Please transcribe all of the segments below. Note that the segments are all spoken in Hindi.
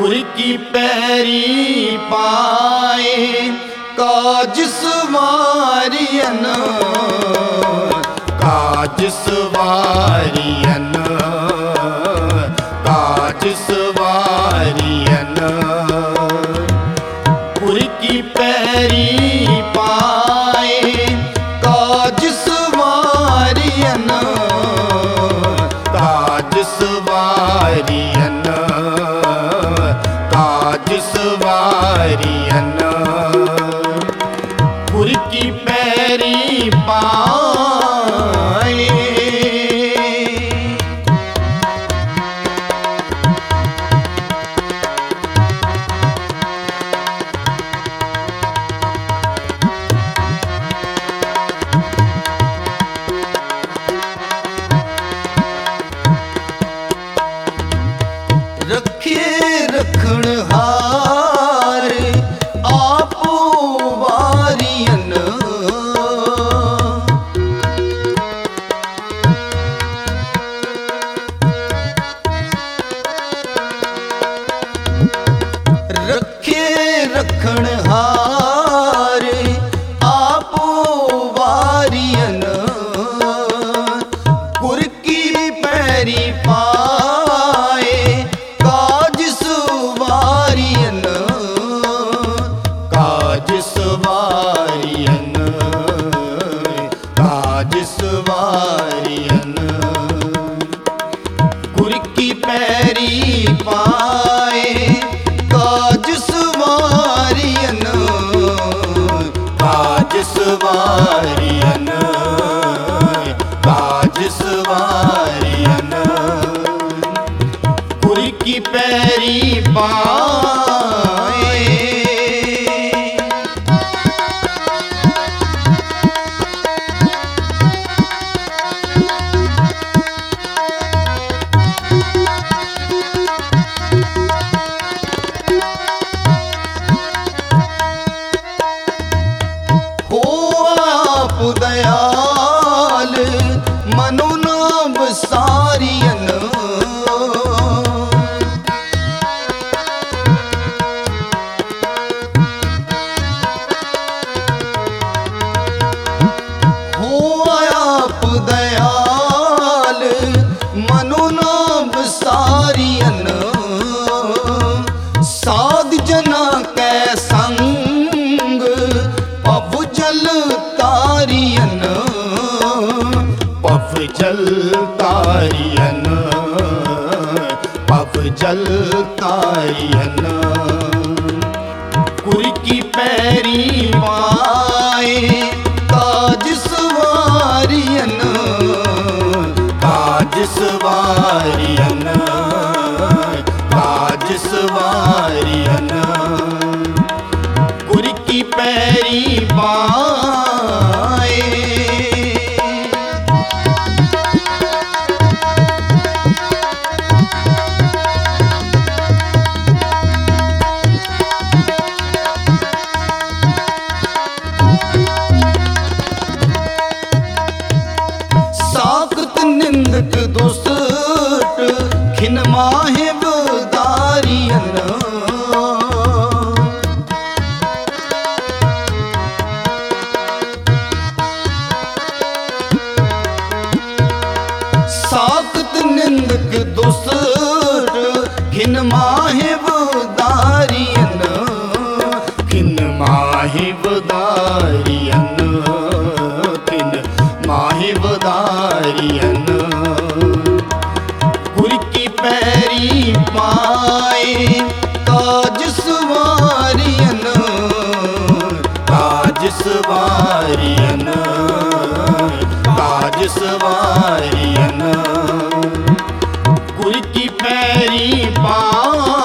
की पैरी पाए काज सवारियन, काज सवारियन, काज सवारियन। की पैरी पाए काज सवारियन, काज सवारियन, काज सवारियन। की पैरी पाए। रखे रखणहार आपो वारियन, रखे रखणहार आपो वारियन। गुर की पैरी पाए काज सवारियन, काज सवारियन, काज सवारियन। गुर की पैरी पाए काज सवारियन, काज सवारियन, काज सवारियन। गुर की पैरी पाए। हो आप दयाल मनो नाम सारियन, हो आप दयाल मनो नाम सारियन। साध जना कै संग पव जल तारियन, पव जल तारियन, पव जल तारियन। गुर की पैरी पाए काज सवारियन, काज सवारियन, काज सवारियन। गुर की पैरी पाए। साकत निंदक दुष्ट खिन माहे बदारियन, साकत निंदक दुष्ट खिन माहे बदारियन, खिन माहे बदारियन, खिन माहे बदारियन। गुर की पैरी पाए काज सवारियन, काज सवारियन, काज सवारियन। गुर की पैरी पाए।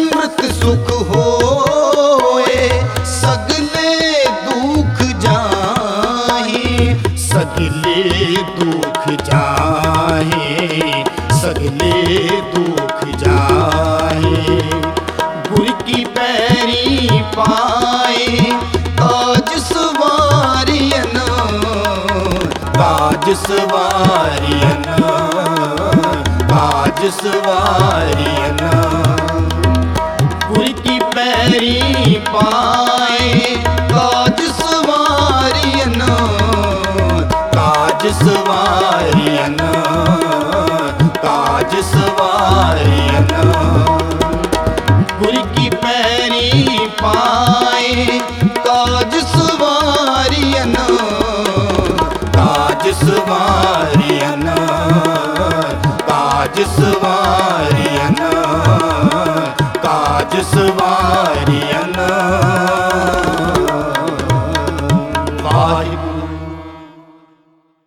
सिमरत सुख होए, सगले दुख जाहे, सगले दुख जाहे, सगले दुख जाहे। गुर की पैरी पाए ताज सवारियन, ताज सवारियन, ताज सवारियन। गुर की पैरी पाए ताज सवारियन, ताज सवारियन, ताज सवारियन। गुर की पैरी पाए ताज सवारियन, ताज सवारियन, ताज सवारियन, ताज सवारियन।